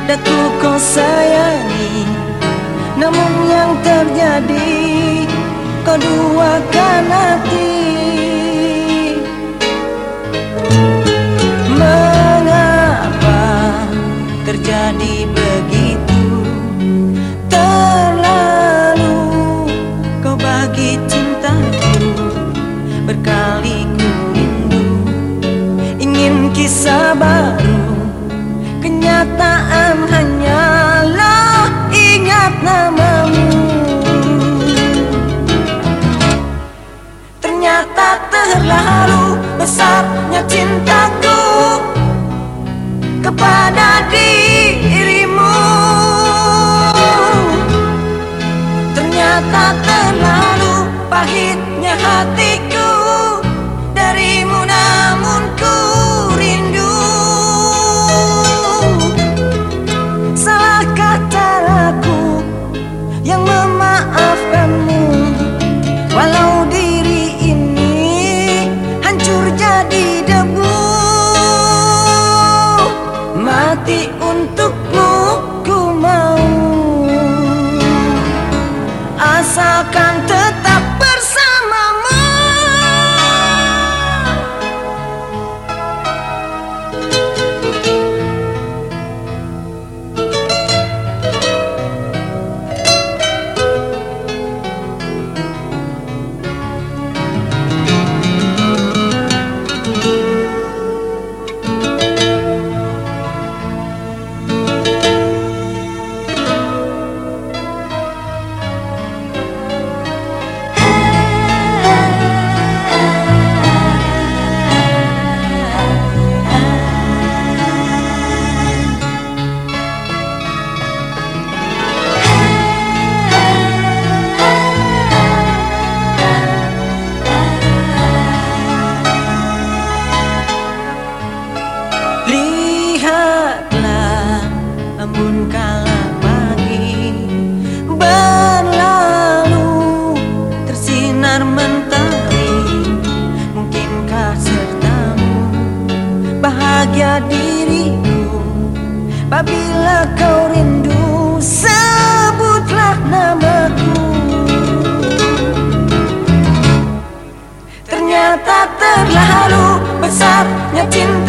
daku kau sayangi, namun yang terjadi kau duakan hati. Mengapa terjadi begitu? Terlalu kau bagi cintaku, berkali ku rindu ingin kisah baru. Kenyataan hanyalah ingat namamu. Ternyata terlalu besarnya cintaku kepada dirimu. Ternyata terlalu pahitnya hatiku darimu, namun ku rindu. Salah kata aku yang memaafkanmu, walau diri ini hancur jadi debu. Mati untukmu ku mau, asalkan tetap bersamamu. Lihatlah embun kala pagi berlalu, tersinar mentari. Mungkinkah sertamu bahagia diriku? Apabila kau rindu, sebutlah namaku. Ternyata terlalu besarnya cinta